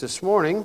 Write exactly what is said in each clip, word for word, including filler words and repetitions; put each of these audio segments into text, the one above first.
this morning.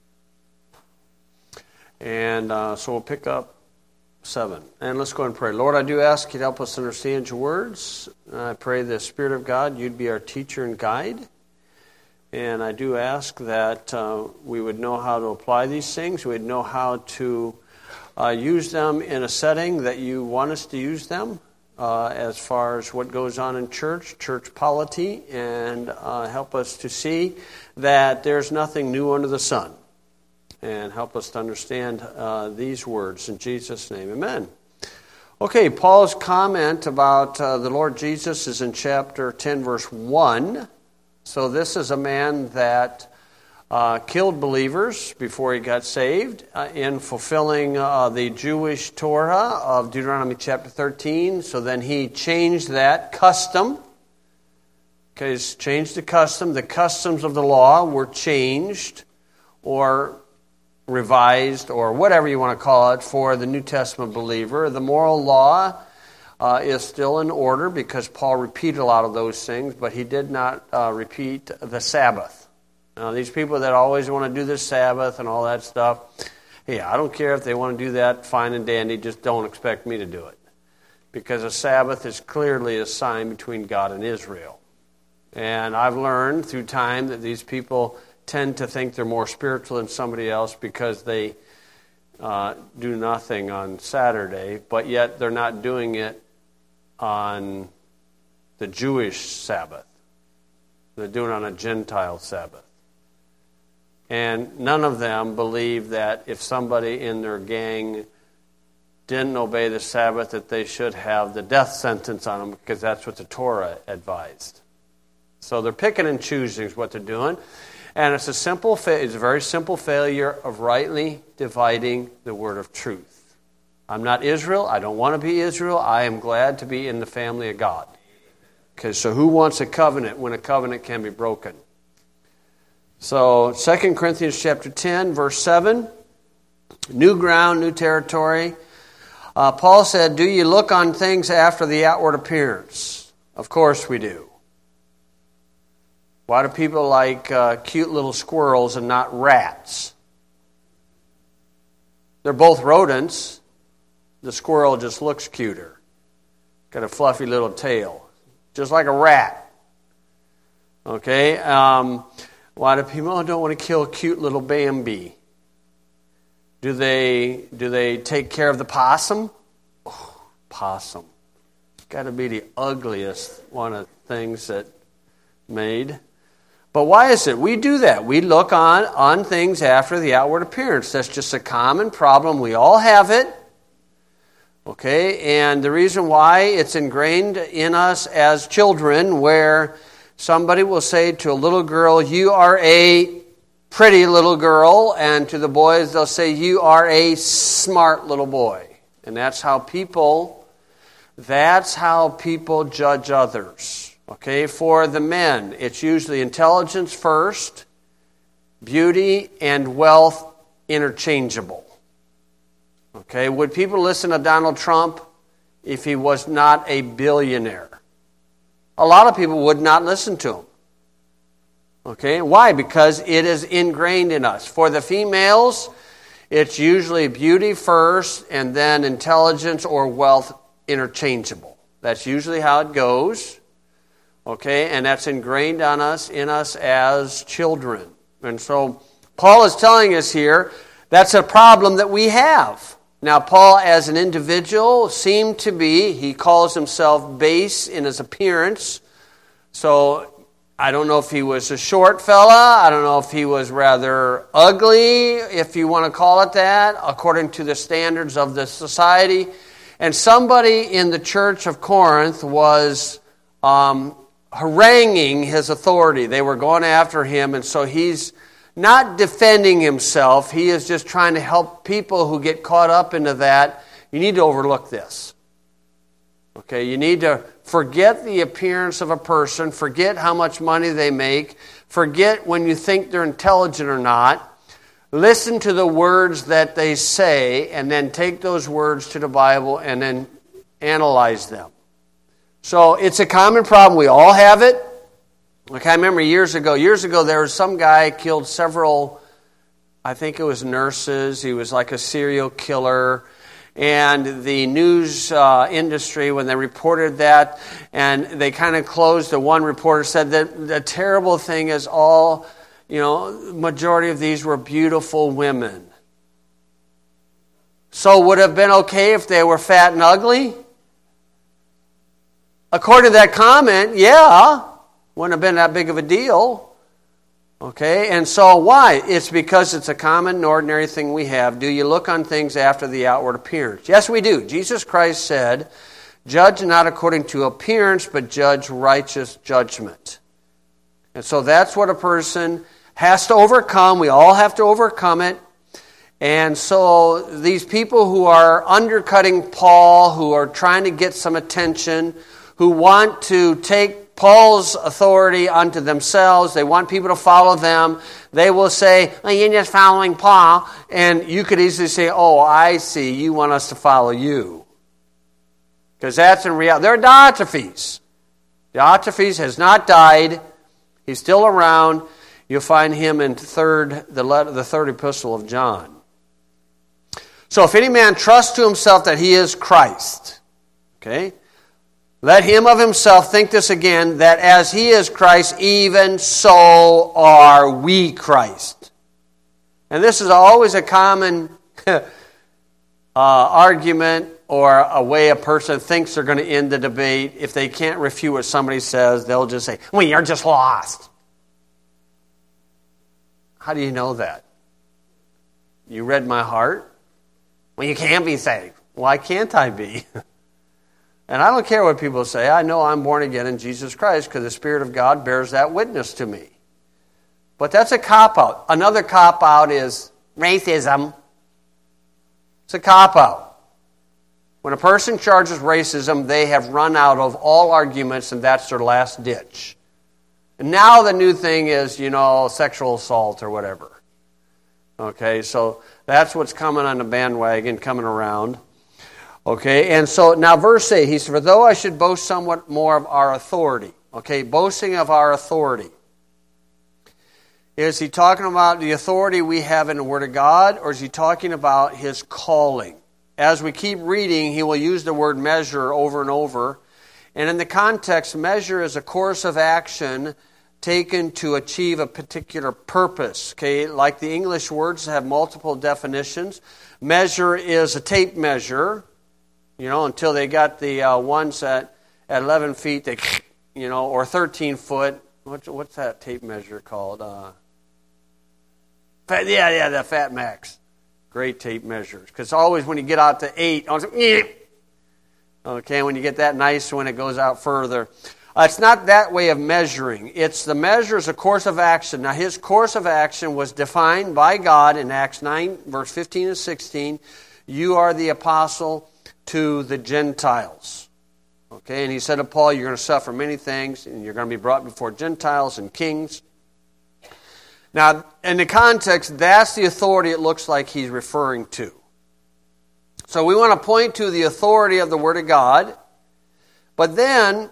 And uh, so we'll pick up seven. And let's go and pray. Lord, I do ask you to help us understand your words. I pray the Spirit of God, you'd be our teacher and guide. And I do ask that uh, we would know how to apply these things. We would know how to uh, use them in a setting that you want us to use them. Uh, as far as what goes on in church, church polity, and uh, help us to see that there's nothing new under the sun. And help us to understand uh, these words in Jesus' name. Amen. Okay, Paul's comment about uh, the Lord Jesus is in chapter ten, verse one. So this is a man that uh, killed believers before he got saved uh, in fulfilling uh, the Jewish Torah of Deuteronomy chapter thirteen. So then he changed that custom. Okay, he's changed the custom. The customs of the law were changed or revised or whatever you want to call it for the New Testament believer. The moral law uh, is still in order because Paul repeated a lot of those things, but he did not uh, repeat the Sabbath. Now, these people that always want to do the Sabbath and all that stuff, hey, I don't care if they want to do that, fine and dandy, just don't expect me to do it. Because a Sabbath is clearly a sign between God and Israel. And I've learned through time that these people tend to think they're more spiritual than somebody else because they uh, do nothing on Saturday, but yet they're not doing it on the Jewish Sabbath. They're doing it on a Gentile Sabbath. And none of them believe that if somebody in their gang didn't obey the Sabbath, that they should have the death sentence on them because that's what the Torah advised. So they're picking and choosing what they're doing. And it's a simple, fa- it's a very simple failure of rightly dividing the word of truth. I'm not Israel. I don't want to be Israel. I am glad to be in the family of God. Okay, so who wants a covenant when a covenant can be broken? So Second Corinthians chapter ten, verse seven, new ground, new territory. Uh, Paul said, do you look on things after the outward appearance? Of course we do. Why do people like uh, cute little squirrels and not rats? They're both rodents. The squirrel just looks cuter. Got a fluffy little tail, just like a rat. Okay, um... why do people don't want to kill cute little Bambi? Do they do they take care of the possum? Oh, possum. Got to be the ugliest one of things that made. But why is it? We do that. We look on, on things after the outward appearance. That's just a common problem. We all have it. Okay, and the reason why it's ingrained in us as children where somebody will say to a little girl, you are a pretty little girl, and to the boys they'll say, you are a smart little boy. And that's how people, that's how people judge others. Okay, for the men, it's usually intelligence first, beauty and wealth interchangeable. Okay, would people listen to Donald Trump if he was not a billionaire? A lot of people would not listen to him. Okay, why? Because it is ingrained in us. For the females, it's usually beauty first and then intelligence or wealth interchangeable. That's usually how it goes. Okay, and that's ingrained on us, in us as children. And so Paul is telling us here that's a problem that we have. Now, Paul, as an individual, seemed to be, he calls himself base in his appearance. So, I don't know if he was a short fella. I don't know if he was rather ugly, if you want to call it that, according to the standards of the society. And somebody in the church of Corinth was um, haranguing his authority. They were going after him, and so he's not defending himself. He is just trying to help people who get caught up into that. You need to overlook this. Okay, you need to forget the appearance of a person, forget how much money they make, forget when you think they're intelligent or not. Listen to the words that they say, and then take those words to the Bible and then analyze them. So it's a common problem. We all have it. Okay, I remember years ago, years ago there was some guy killed several, I think it was nurses. He was like a serial killer. And the news uh, industry, when they reported that, and they kind of closed, the one reporter said that the terrible thing is all, you know, majority of these were beautiful women. So would it have been okay if they were fat and ugly? According to that comment, yeah, wouldn't have been that big of a deal. Okay, and so why? It's because it's a common and ordinary thing we have. Do you look on things after the outward appearance? Yes, we do. Jesus Christ said, judge not according to appearance, but judge righteous judgment. And so that's what a person has to overcome. We all have to overcome it. And so these people who are undercutting Paul, who are trying to get some attention, who want to take Paul's authority unto themselves, they want people to follow them, they will say, oh, you're just following Paul. And you could easily say, oh, I see, you want us to follow you. Because that's in reality. They're Diotrephes. Diotrephes has not died. He's still around. You'll find him in third, the, letter, the third epistle of John. So if any man trusts to himself that he is Christ, okay, let him of himself think this again, that as he is Christ, even so are we Christ. And this is always a common uh, argument or a way a person thinks they're going to end the debate. If they can't refute what somebody says, they'll just say, well, you're just lost. How do you know that? You read my heart? Well, you can't be saved. Why can't I be? And I don't care what people say. I know I'm born again in Jesus Christ because the Spirit of God bears that witness to me. But that's a cop-out. Another cop-out is racism. It's a cop-out. When a person charges racism, they have run out of all arguments, and that's their last ditch. And now the new thing is, you know, sexual assault or whatever. Okay, so that's what's coming on the bandwagon, coming around. Okay, and so now verse eight, he says, for though I should boast somewhat more of our authority. Okay, boasting of our authority. Is he talking about the authority we have in the Word of God, or is he talking about his calling? As we keep reading, he will use the word measure over and over. And in the context, measure is a course of action taken to achieve a particular purpose. Okay, like the English words have multiple definitions. Measure is a tape measure. You know, until they got the uh, ones at, at eleven feet, they, you know, or thirteen foot. What's, what's that tape measure called? Uh, fat, yeah, yeah, the Fat Max. Great tape measures. Because always when you get out to eight, I was like, okay, when you get that nice one, it goes out further. Uh, it's not that way of measuring. It's the measure is a course of action. Now, his course of action was defined by God in Acts nine, verse fifteen and sixteen. You are the apostle to the Gentiles. Okay, and he said to Paul, you're going to suffer many things, and you're going to be brought before Gentiles and kings. Now, in the context, that's the authority it looks like he's referring to. So we want to point to the authority of the Word of God, but then,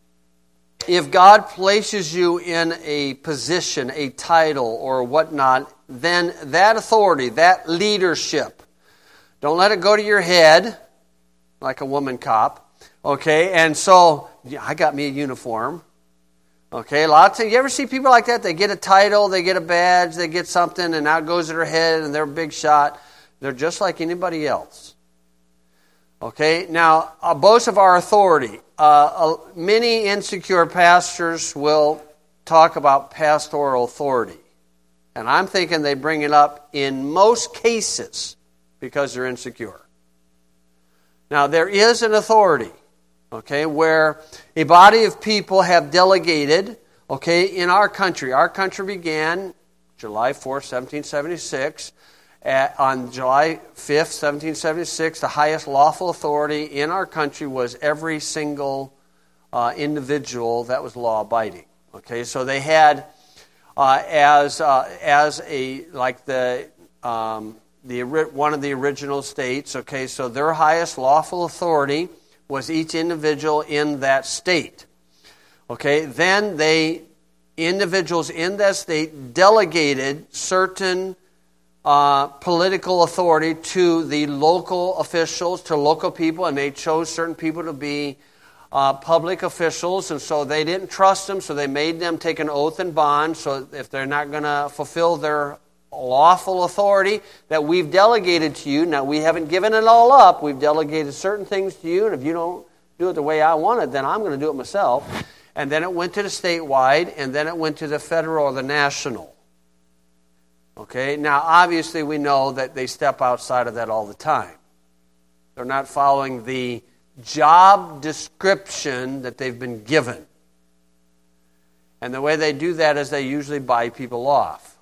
if God places you in a position, a title, or whatnot, then that authority, that leadership, don't let it go to your head, like a woman cop, okay? And so, yeah, I got me a uniform, okay? Lots of, you ever see people like that? They get a title, they get a badge, they get something, and out goes to their head, and they're a big shot. They're just like anybody else. Okay, now, a boast of our authority. Uh, uh, many insecure pastors will talk about pastoral authority. And I'm thinking they bring it up in most cases because they're insecure. Now, there is an authority, okay, where a body of people have delegated, okay, in our country. Our country began July fourth, seventeen seventy-six. At, on July fifth, seventeen seventy-six, the highest lawful authority in our country was every single uh, individual that was law-abiding. Okay, so they had uh, as uh, as a like the um, the one of the original states. Okay, so their highest lawful authority was each individual in that state. Okay, then they individuals in that state delegated certain uh, political authority to the local officials, to local people, and they chose certain people to be uh, public officials, and so they didn't trust them, so they made them take an oath and bond, so if they're not going to fulfill their lawful authority that we've delegated to you, now we haven't given it all up, we've delegated certain things to you, and if you don't do it the way I want it, then I'm going to do it myself. And then it went to the statewide, and then it went to the federal or the national. Okay, now obviously we know that they step outside of that all the time. They're not following the job description that they've been given. And the way they do that is they usually buy people off.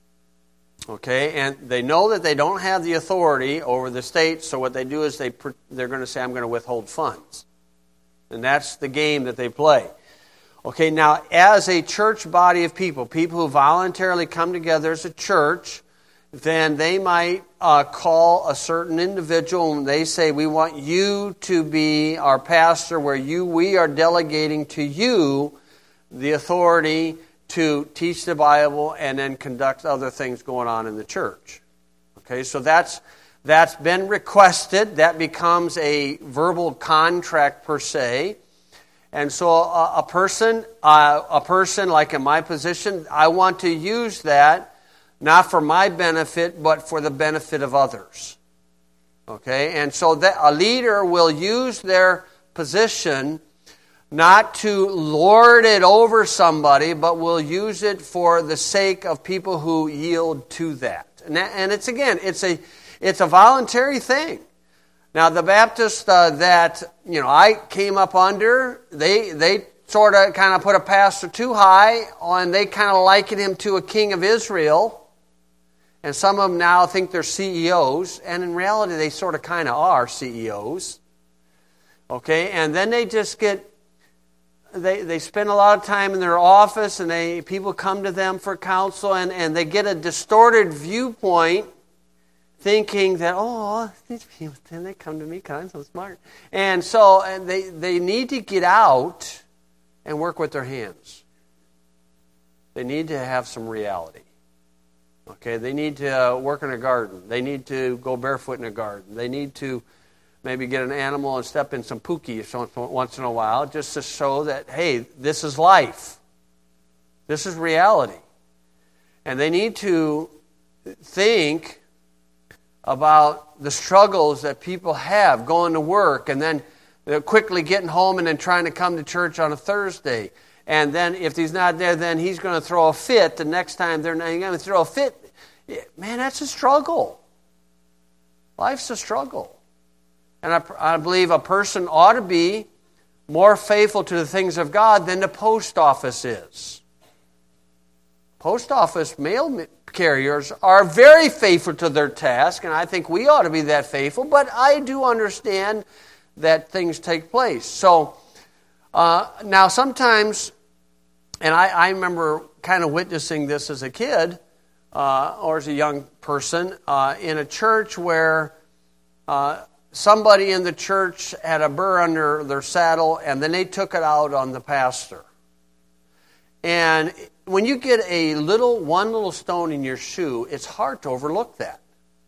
Okay, and they know that they don't have the authority over the state, so what they do is they, they're going to say, I'm going to withhold funds. And that's the game that they play. Okay, now as a church body of people, people who voluntarily come together as a church, then they might uh, call a certain individual and they say, we want you to be our pastor, where you we are delegating to you the authority to teach the Bible and then conduct other things going on in the church. Okay, so that's that's been requested. That becomes a verbal contract per se. And so a, a person, uh, a person like in my position, I want to use that not for my benefit, but for the benefit of others. Okay, and so that a leader will use their position not to lord it over somebody, but will use it for the sake of people who yield to that. And, that, and it's again, it's a it's a voluntary thing. Now, the Baptists uh, that you know I came up under, they they sort of kind of put a pastor too high, and they kind of liken him to a king of Israel. And some of them now think they're C E Os, and in reality, they sort of kind of are C E Os. Okay, and then they just get they they spend a lot of time in their office, and they people come to them for counsel, and, and they get a distorted viewpoint, thinking that, oh, these people, then they come to me because I'm so smart. And so and they, they need to get out and work with their hands. They need to have some reality. Okay, they need to uh, work in a garden. They need to go barefoot in a garden. They need to maybe get an animal and step in some pookie once in a while just to show that, hey, this is life. This is reality. And they need to think about the struggles that people have going to work and then quickly getting home and then trying to come to church on a Thursday. And then if he's not there, then he's going to throw a fit the next time they're not going to throw a fit. Man, that's a struggle. Life's a struggle. And I, I believe a person ought to be more faithful to the things of God than the post office is. Post office mail carriers are very faithful to their task, and I think we ought to be that faithful, but I do understand that things take place. So, uh, now sometimes, and I, I remember kind of witnessing this as a kid, uh, or as a young person, uh, in a church where uh, somebody in the church had a burr under their saddle, and then they took it out on the pastor. And when you get a little, one little stone in your shoe, it's hard to overlook that.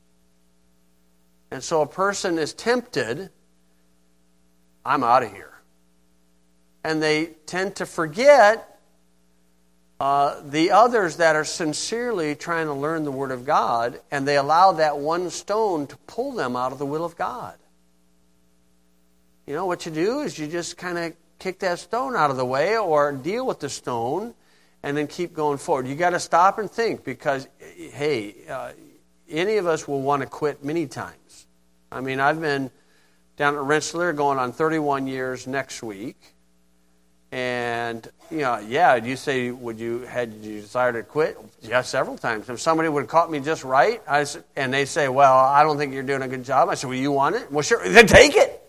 And so a person is tempted, I'm out of here. And they tend to forget uh, the others that are sincerely trying to learn the Word of God, and they allow that one stone to pull them out of the will of God. You know, what you do is you just kind of kick that stone out of the way or deal with the stone and then keep going forward. You got to stop and think because, hey, uh, any of us will want to quit many times. I mean, I've been down at Rensselaer going on thirty-one years next week. And, you know, yeah, you say, would you, had you desire to quit? Yeah, several times. If somebody would have caught me just right, I, and they say, well, I don't think you're doing a good job. I said, well, you want it? Well, sure, then take it.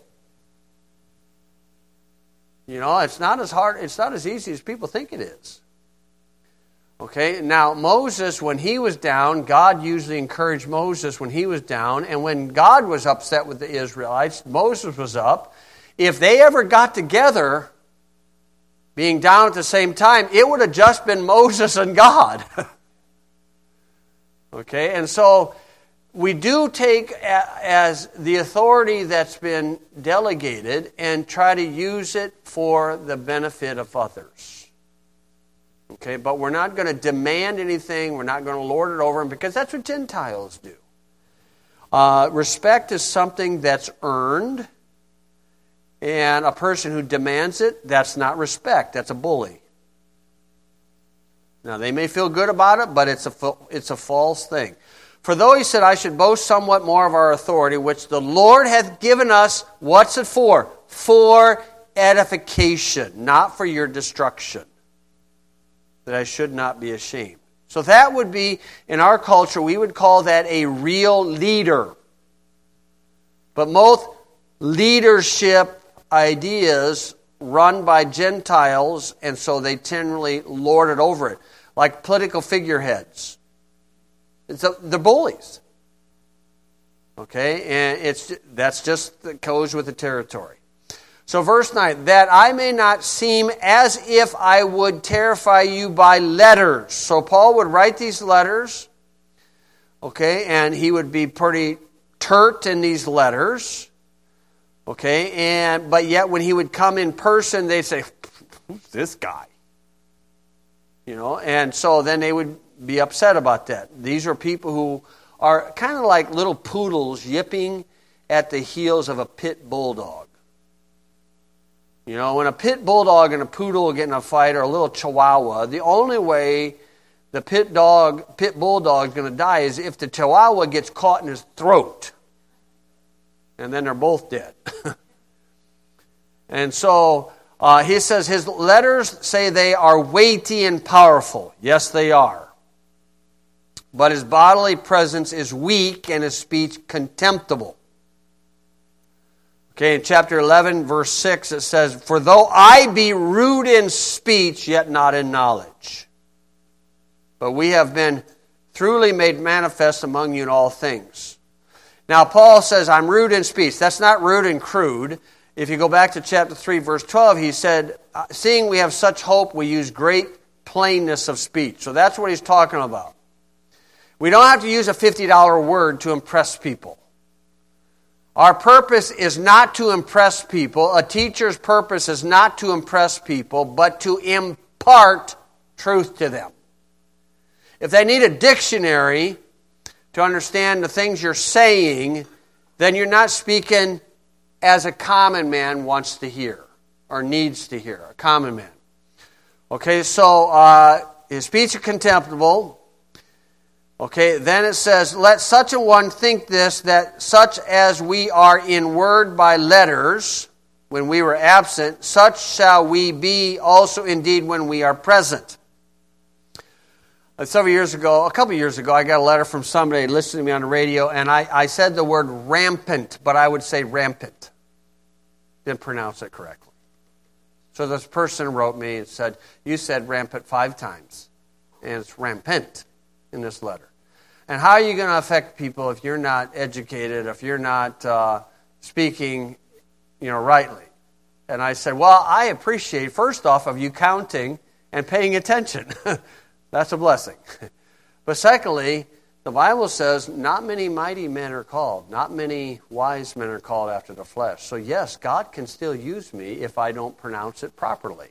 You know, it's not as hard, it's not as easy as people think it is. Okay, now Moses, when he was down, God usually encouraged Moses when he was down, and when God was upset with the Israelites, Moses was up. If they ever got together, being down at the same time, it would have just been Moses and God. Okay, and so we do take as the authority that's been delegated and try to use it for the benefit of others. Okay, but we're not going to demand anything. We're not going to lord it over them because that's what Gentiles do. Uh, respect is something that's earned, and a person who demands it, that's not respect. That's a bully. Now, they may feel good about it, but it's a, it's a false thing. For though he said, I should boast somewhat more of our authority, which the Lord hath given us, what's it for? For edification, not for your destruction. That I should not be ashamed. So that would be, in our culture, we would call that a real leader. But most leadership ideas run by Gentiles, and so they generally lord it over it. Like political figureheads. It's a, they're bullies. Okay? And it's that's just that goes with the territory. So verse nine, that I may not seem as if I would terrify you by letters. So Paul would write these letters, okay, and he would be pretty turt in these letters, okay, and but yet when he would come in person, they'd say, who's this guy? You know, and so then they would be upset about that. These are people who are kind of like little poodles yipping at the heels of a pit bulldog. You know, when a pit bulldog and a poodle get in a fight, or a little chihuahua, the only way the pit dog, pit bulldog is going to die is if the chihuahua gets caught in his throat. And then they're both dead. And so uh, he says his letters say they are weighty and powerful. Yes, they are. But his bodily presence is weak and his speech contemptible. Okay, in chapter eleven, verse six, it says, for though I be rude in speech, yet not in knowledge. But we have been truly made manifest among you in all things. Now, Paul says, I'm rude in speech. That's not rude and crude. If you go back to chapter three, verse twelve, he said, seeing we have such hope, we use great plainness of speech. So that's what he's talking about. We don't have to use a fifty dollar word to impress people. Our purpose is not to impress people. A teacher's purpose is not to impress people, but to impart truth to them. If they need a dictionary to understand the things you're saying, then you're not speaking as a common man wants to hear or needs to hear, a common man. Okay, so uh, his speech is contemptible. Okay, then it says, let such a one think this, that such as we are in word by letters, when we were absent, such shall we be also indeed when we are present. Uh, several years ago, a couple years ago, I got a letter from somebody listening to me on the radio, and I, I said the word rampant, but I would say rampant. Didn't pronounce it correctly. So this person wrote me and said, you said rampant five times, and it's rampant in this letter. And how are you going to affect people if you're not educated, if you're not uh, speaking, you know, rightly? And I said, well, I appreciate, first off, of you counting and paying attention. That's a blessing. But secondly, the Bible says not many mighty men are called. Not many wise men are called after the flesh. So yes, God can still use me if I don't pronounce it properly.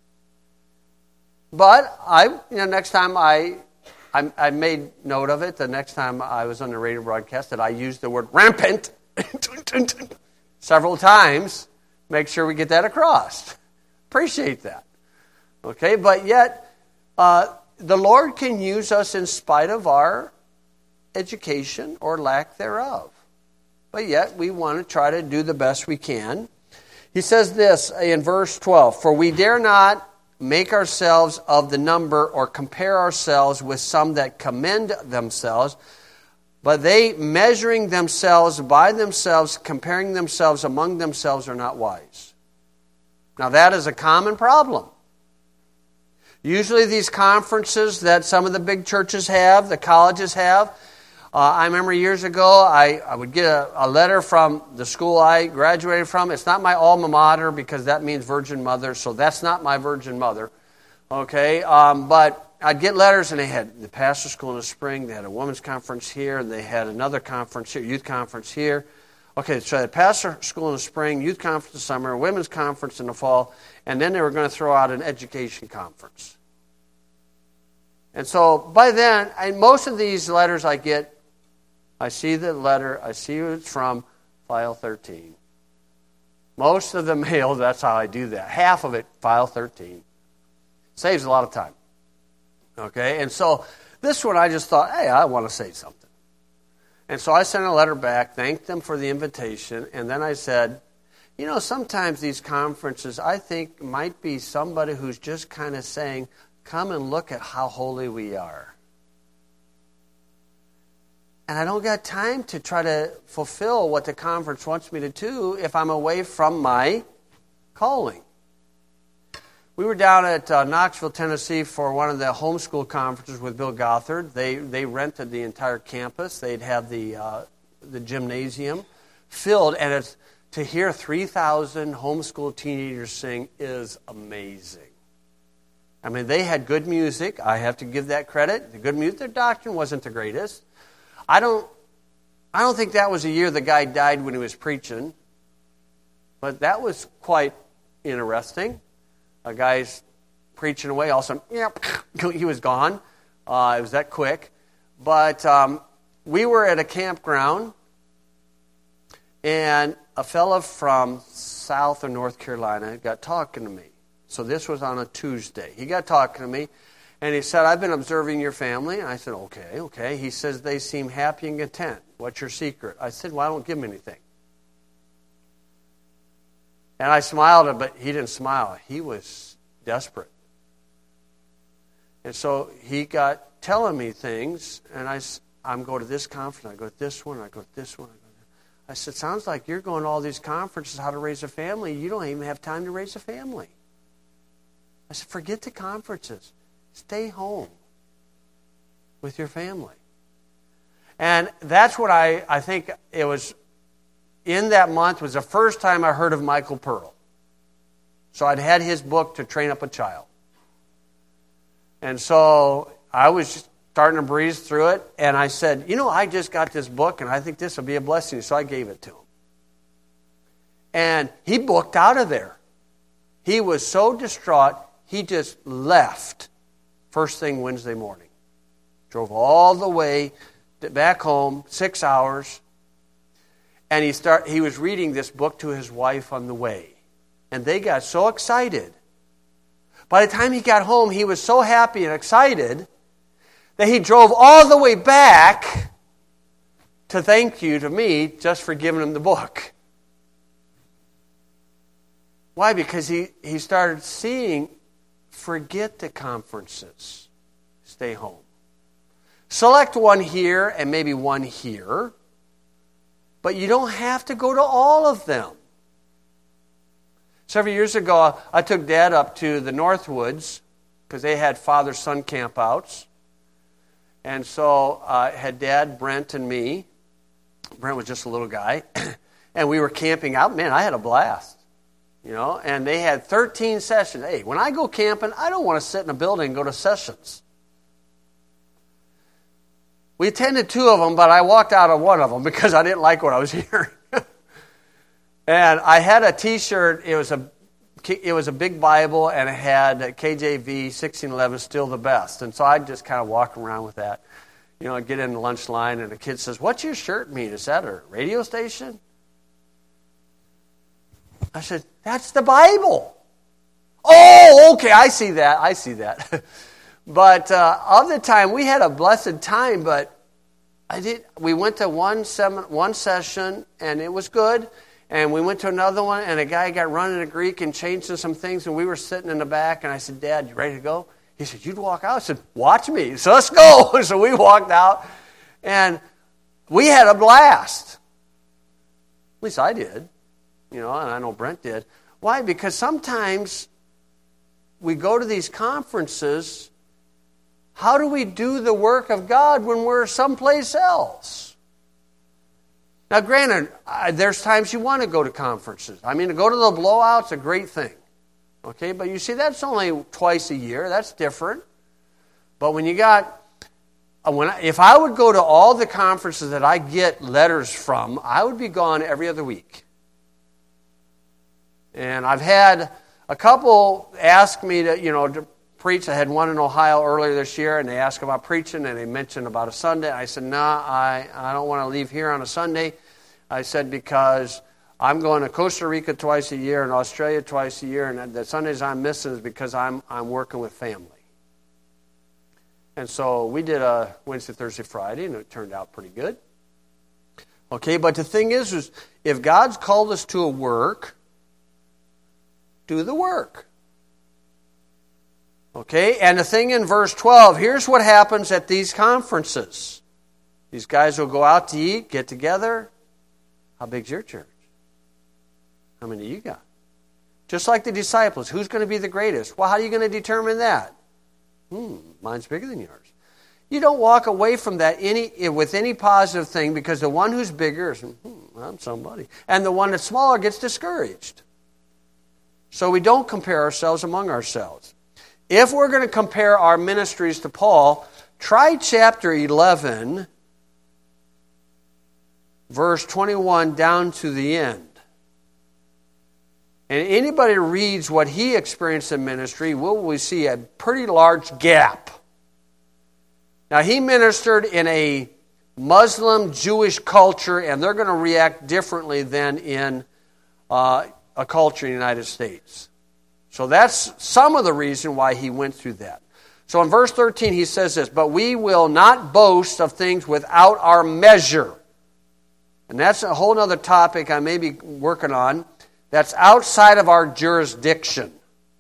But I, you know, next time I... I, I made note of it the next time I was on the radio broadcast that I used the word rampant several times. Make sure we get that across. Appreciate that. Okay, but yet uh, the Lord can use us in spite of our education or lack thereof. But yet we want to try to do the best we can. He says this in verse twelve, for we dare not make ourselves of the number or compare ourselves with some that commend themselves, but they, measuring themselves by themselves, comparing themselves among themselves, are not wise. Now that is a common problem. Usually these conferences that some of the big churches have, the colleges have, Uh, I remember years ago, I, I would get a, a letter from the school I graduated from. It's not my alma mater because that means Virgin Mother, so that's not my Virgin Mother. Okay, um, but I'd get letters, and they had the pastor school in the spring, they had a women's conference here, and they had another conference here, youth conference here. Okay, so they had pastor school in the spring, youth conference in the summer, women's conference in the fall, and then they were going to throw out an education conference. And so by then, I, most of these letters I get, I see the letter, I see who it's from, file thirteen. Most of the mail, that's how I do that. Half of it, file thirteen. Saves a lot of time. Okay, and so this one I just thought, hey, I want to say something. And so I sent a letter back, thanked them for the invitation, and then I said, you know, sometimes these conferences, I think, might be somebody who's just kind of saying, come and look at how holy we are. And I don't got time to try to fulfill what the conference wants me to do if I'm away from my calling. We were down at uh, Knoxville, Tennessee for one of the homeschool conferences with Bill Gothard. They they rented the entire campus. They'd have the uh, the gymnasium filled, and it's, to hear three thousand homeschool teenagers sing is amazing. I mean, they had good music. I have to give that credit. The good music. Their doctrine wasn't the greatest. I don't, I don't think that was a year the guy died when he was preaching, but that was quite interesting. A guy's preaching away, all of a sudden, yep, he was gone. Uh, it was that quick. But um, we were at a campground, and a fella from South or North Carolina got talking to me. So this was on a Tuesday. He got talking to me, and he said, I've been observing your family. And I said, okay, okay. He says, they seem happy and content. What's your secret? I said, well, I don't give them anything. And I smiled, but he didn't smile. He was desperate. And so he got telling me things, and I, I'm going to this conference, I go to this one, I go to this one. I, go to I said, sounds like you're going to all these conferences, how to raise a family. You don't even have time to raise a family. I said, forget the conferences. Stay home with your family. And that's what I, I think it was, in that month was the first time I heard of Michael Pearl. So I'd had his book, To Train Up a Child. And so I was starting to breeze through it, and I said, you know, I just got this book, and I think this will be a blessing, so I gave it to him. And he booked out of there. He was so distraught, he just left first thing Wednesday morning. Drove all the way back home, six hours, and he start. He was reading this book to his wife on the way. And they got so excited. By the time he got home, he was so happy and excited that he drove all the way back to thank you to me just for giving him the book. Why? Because he, he started seeing, forget the conferences. Stay home. Select one here and maybe one here. But you don't have to go to all of them. Several years ago, I took Dad up to the Northwoods because they had father-son campouts. And so I uh, had Dad, Brent, and me. Brent was just a little guy. And we were camping out. Man, I had a blast. You know, and they had thirteen sessions. Hey, when I go camping, I don't want to sit in a building and go to sessions. We attended two of them, but I walked out of one of them because I didn't like what I was hearing. And I had a T-shirt. It was a it was a big Bible, and it had K J V sixteen eleven, still the best. And so I just kind of walk around with that. You know, I get in the lunch line, and the kid says, "What's your shirt mean? Is that a radio station?" I said, "That's the Bible." Oh, okay, I see that. I see that. But uh, of the time, we had a blessed time. But I did. We went to one sem- one session, and it was good. And we went to another one, and a guy got running to Greek and changing some things, and we were sitting in the back, and I said, "Dad, you ready to go?" He said, "You'd walk out?" I said, "Watch me." So let's go. So we walked out, and we had a blast. At least I did. You know, and I know Brent did. Why? Because sometimes we go to these conferences. How do we do the work of God when we're someplace else? Now, granted, there's times you want to go to conferences. I mean, to go to the blowout's a great thing. Okay, but you see, that's only twice a year. That's different. But when you got, when I, if I would go to all the conferences that I get letters from, I would be gone every other week. And I've had a couple ask me to, you know, to preach. I had one in Ohio earlier this year, and they asked about preaching, and they mentioned about a Sunday. I said, nah, I, I don't want to leave here on a Sunday. I said, because I'm going to Costa Rica twice a year and Australia twice a year, and the Sundays I'm missing is because I'm I'm working with family. And so we did a Wednesday, Thursday, Friday, and it turned out pretty good. Okay, but the thing is, is if God's called us to a work, do the work. Okay, and the thing in verse twelve, here's what happens at these conferences. These guys will go out to eat, get together. How big's your church? How many you got? Just like the disciples, who's going to be the greatest? Well, how are you going to determine that? Hmm, mine's bigger than yours. You don't walk away from that any with any positive thing, because the one who's bigger is, hmm, I'm somebody. And the one that's smaller gets discouraged. So we don't compare ourselves among ourselves. If we're going to compare our ministries to Paul, try chapter eleven, verse twenty-one down to the end. And anybody reads what he experienced in ministry, will we see a pretty large gap. Now, he ministered in a Muslim Jewish culture, and they're going to react differently than in uh, a culture in the United States. So that's some of the reason why he went through that. So in verse thirteen, he says this, but we will not boast of things without our measure. And that's a whole other topic I may be working on. That's outside of our jurisdiction.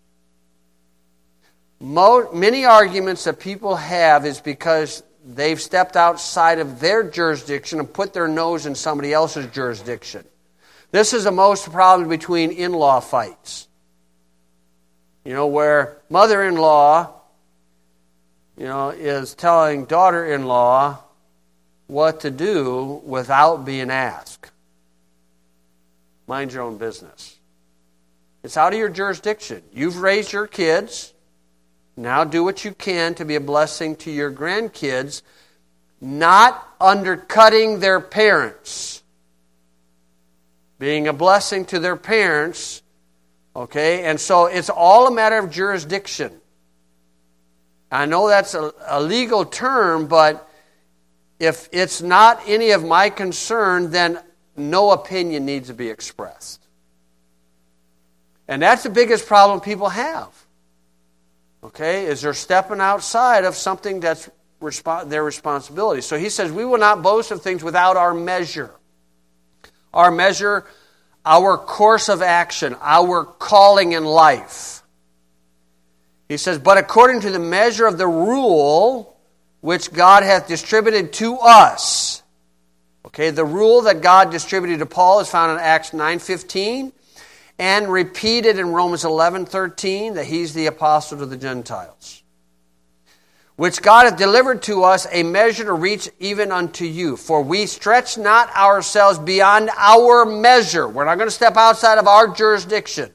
Mo- many arguments that people have is because they've stepped outside of their jurisdiction and put their nose in somebody else's jurisdiction. This is the most problem between in-law fights. You know, where mother-in-law, you know, is telling daughter-in-law what to do without being asked. Mind your own business. It's out of your jurisdiction. You've raised your kids. Now do what you can to be a blessing to your grandkids, not undercutting their parents. Being a blessing to their parents, okay? And so it's all a matter of jurisdiction. I know that's a, a legal term, but if it's not any of my concern, then no opinion needs to be expressed. And that's the biggest problem people have. Okay, is they're stepping outside of something that's resp- their responsibility. So he says, we will not boast of things without our measure. Our measure, our course of action, our calling in life. He says, but according to the measure of the rule which God hath distributed to us. Okay, the rule that God distributed to Paul is found in Acts nine fifteen and repeated in Romans eleven thirteen that he's the apostle to the Gentiles. Which God hath delivered to us a measure to reach even unto you. For we stretch not ourselves beyond our measure. We're not going to step outside of our jurisdiction.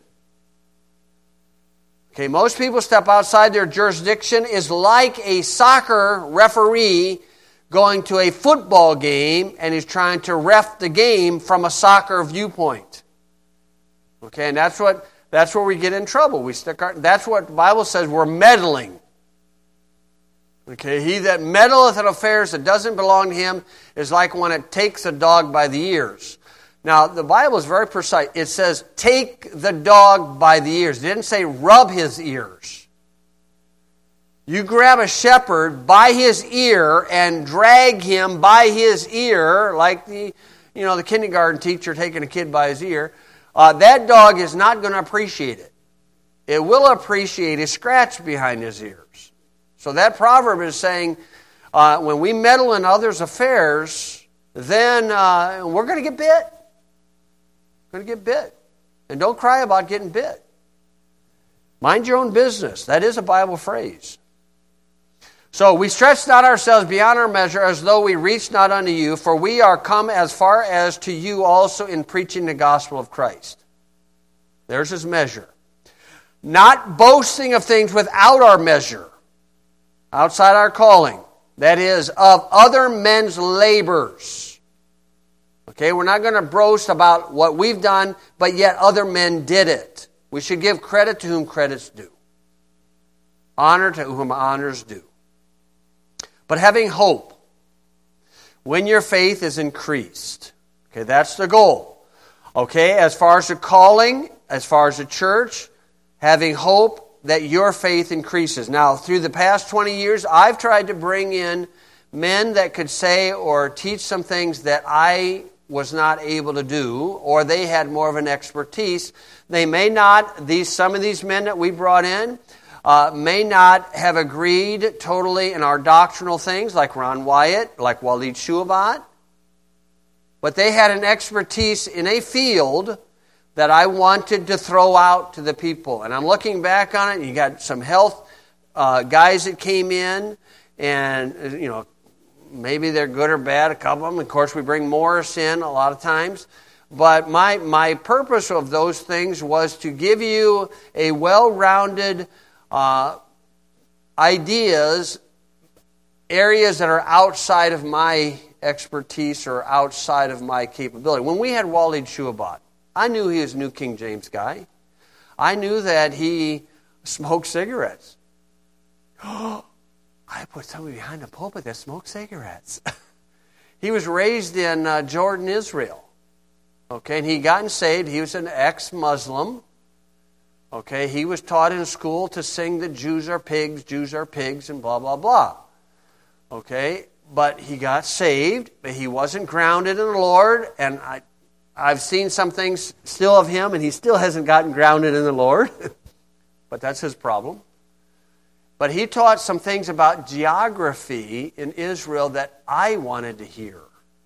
Okay, most people step outside their jurisdiction is like a soccer referee going to a football game and he's trying to ref the game from a soccer viewpoint. Okay, and that's what that's where we get in trouble. We stick our that's what the Bible says, we're meddling. Okay, he that meddleth in affairs that doesn't belong to him is like one that takes a dog by the ears. Now, the Bible is very precise. It says, take the dog by the ears. It didn't say rub his ears. You grab a shepherd by his ear and drag him by his ear, like the, you know, the kindergarten teacher taking a kid by his ear. Uh, that dog is not going to appreciate it. It will appreciate a scratch behind his ears. So that proverb is saying, uh, when we meddle in others' affairs, then uh, we're going to get bit. Going to get bit. And don't cry about getting bit. Mind your own business. That is a Bible phrase. So we stretch not ourselves beyond our measure, as though we reach not unto you, for we are come as far as to you also in preaching the gospel of Christ. There's his measure. Not boasting of things without our measure, outside our calling. That is, of other men's labors. Okay, we're not going to boast about what we've done, but yet other men did it. We should give credit to whom credit's due. Honor to whom honor's due. But having hope, when your faith is increased. Okay, that's the goal. Okay, as far as the calling, as far as the church, having hope that your faith increases. Now, through the past twenty years, I've tried to bring in men that could say or teach some things that I was not able to do, or they had more of an expertise. They may not, these some of these men that we brought in, uh, may not have agreed totally in our doctrinal things, like Ron Wyatt, like Walid Shuabat, but they had an expertise in a field that I wanted to throw out to the people. And I'm looking back on it, and you got some health uh, guys that came in, and, you know, maybe they're good or bad, a couple of them. Of course, we bring Morris in a lot of times. But my, my purpose of those things was to give you a well-rounded uh, ideas, areas that are outside of my expertise or outside of my capability. When we had Walid Shuabat, I knew he was a New King James guy. I knew that he smoked cigarettes. Oh, I put somebody behind the pulpit that smoked cigarettes. He was raised in uh, Jordan, Israel. Okay, and he gotten saved. He was an ex-Muslim. Okay, he was taught in school to sing that Jews are pigs, Jews are pigs, and blah, blah, blah. Okay, but he got saved, but he wasn't grounded in the Lord, and I... I've seen some things still of him, and he still hasn't gotten grounded in the Lord. But that's his problem. But he taught some things about geography in Israel that I wanted to hear.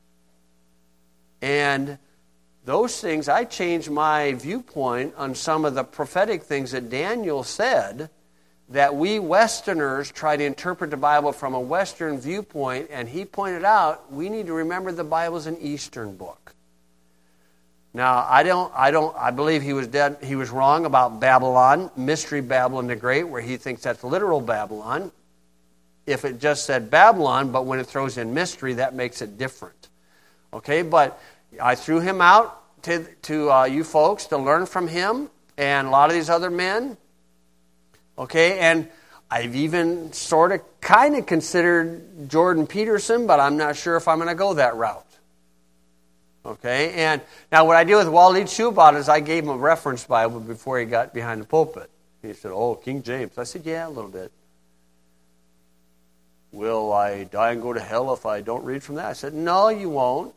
And those things, I changed my viewpoint on some of the prophetic things that Daniel said, that we Westerners try to interpret the Bible from a Western viewpoint, and he pointed out we need to remember the Bible's an Eastern book. Now, I don't, I don't, I believe he was dead. He was wrong about Babylon, Mystery Babylon the Great, where he thinks that's literal Babylon. If it just said Babylon, but when it throws in mystery, that makes it different. Okay, but I threw him out to to uh, you folks to learn from him and a lot of these other men. Okay, and I've even sort of, kind of considered Jordan Peterson, but I'm not sure if I'm going to go that route. Okay, and now what I do with Walid Shuabat is I gave him a reference Bible before he got behind the pulpit. He said, oh, King James. I said, yeah, a little bit. Will I die and go to hell if I don't read from that? I said, no, you won't.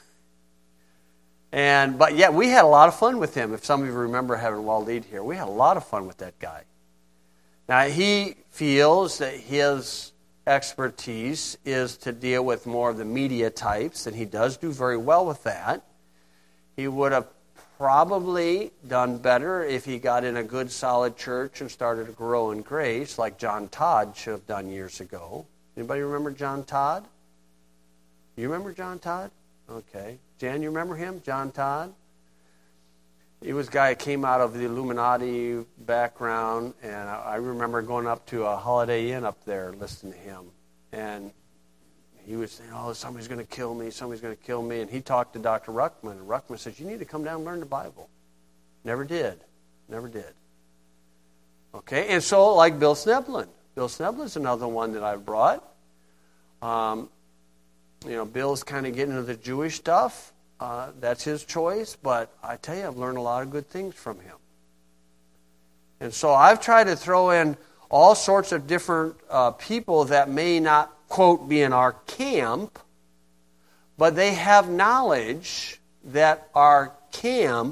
and But yeah, we had a lot of fun with him. If some of you remember having Walid here, we had a lot of fun with that guy. Now, he feels that his expertise is to deal with more of the media types, and he does do very well with that. He would have probably done better if he got in a good, solid church and started to grow in grace, like John Todd should have done years ago. Anybody remember John Todd? You remember John Todd? Okay. Jan, you remember him? John Todd? He was a guy that came out of the Illuminati background, and I remember going up to a Holiday Inn up there listening to him. And he was saying, oh, somebody's going to kill me, somebody's going to kill me. And he talked to Doctor Ruckman, and Ruckman says, you need to come down and learn the Bible. Never did. Never did. Okay, and so like Bill Sneblin. Bill Sneblin's another one that I've brought. Um, you know, Bill's kind of getting into the Jewish stuff. Uh, that's his choice, but I tell you, I've learned a lot of good things from him. And so I've tried to throw in all sorts of different uh, people that may not, quote, be in our camp, but they have knowledge that our camp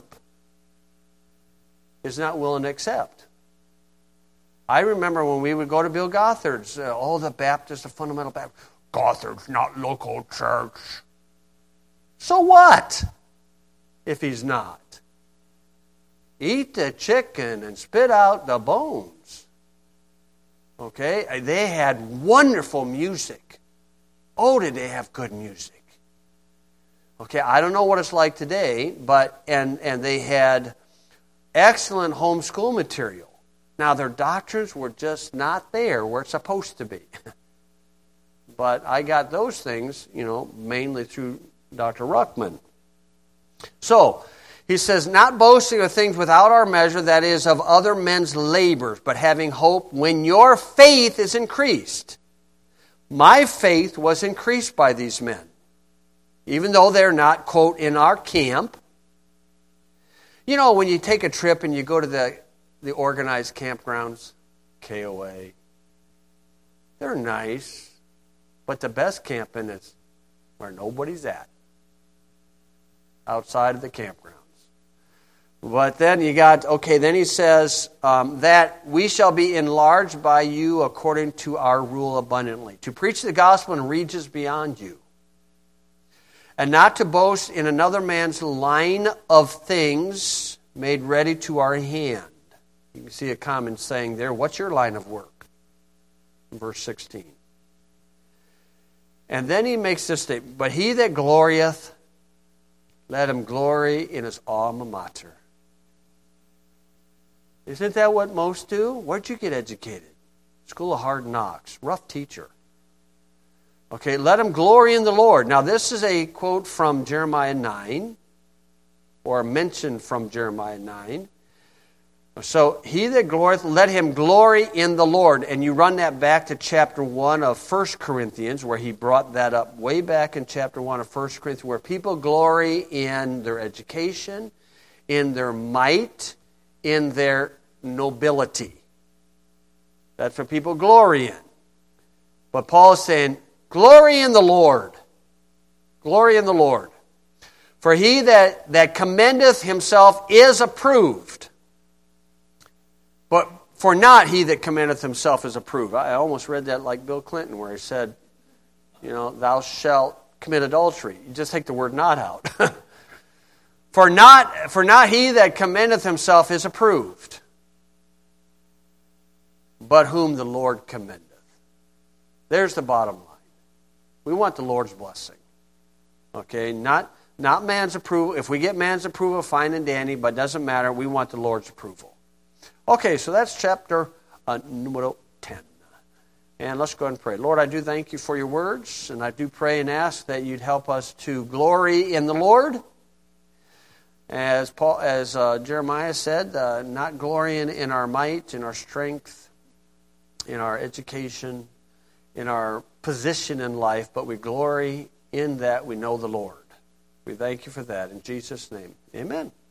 is not willing to accept. I remember when we would go to Bill Gothard's, uh, oh, the Baptist, the fundamental Baptist, Gothard's not local church. So what if he's not? Eat the chicken and spit out the bones. Okay? They had wonderful music. Oh, did they have good music. Okay, I don't know what it's like today, but and and they had excellent homeschool material. Now, their doctrines were just not there where it's supposed to be. But I got those things, you know, mainly through Doctor Ruckman. So, he says, not boasting of things without our measure, that is, of other men's labors, but having hope when your faith is increased. My faith was increased by these men, even though they're not, quote, in our camp. You know, when you take a trip and you go to the, the organized campgrounds, K O A, they're nice, but the best camping is where nobody's at, outside of the campgrounds. But then you got, okay, then he says um, that we shall be enlarged by you according to our rule abundantly, to preach the gospel in regions beyond you, and not to boast in another man's line of things made ready to our hand. You can see a common saying there, what's your line of work? In verse sixteen. And then he makes this statement, but he that glorieth, let him glory in his alma mater. Isn't that what most do? Where'd you get educated? School of Hard Knocks. Rough teacher. Okay, let him glory in the Lord. Now this is a quote from Jeremiah nine, or a mention from Jeremiah nine. So, he that glorieth, let him glory in the Lord. And you run that back to chapter one of First Corinthians, where he brought that up way back in chapter one of First Corinthians, where people glory in their education, in their might, in their nobility. That's what people glory in. But Paul is saying, glory in the Lord. Glory in the Lord. For he that, that commendeth himself is approved. But for not he that commendeth himself is approved. I almost read that like Bill Clinton, where he said, you know, thou shalt commit adultery. You just take the word not out. For not, for not he that commendeth himself is approved, but whom the Lord commendeth. There's the bottom line. We want the Lord's blessing. Okay, not, not man's approval. If we get man's approval, fine and dandy, but it doesn't matter. We want the Lord's approval. Okay, so that's chapter uh, numero ten. And let's go ahead and pray. Lord, I do thank you for your words, and I do pray and ask that you'd help us to glory in the Lord. As Paul, as uh, Jeremiah said, uh, not glorying in our might, in our strength, in our education, in our position in life, but we glory in that we know the Lord. We thank you for that. In Jesus' name, amen.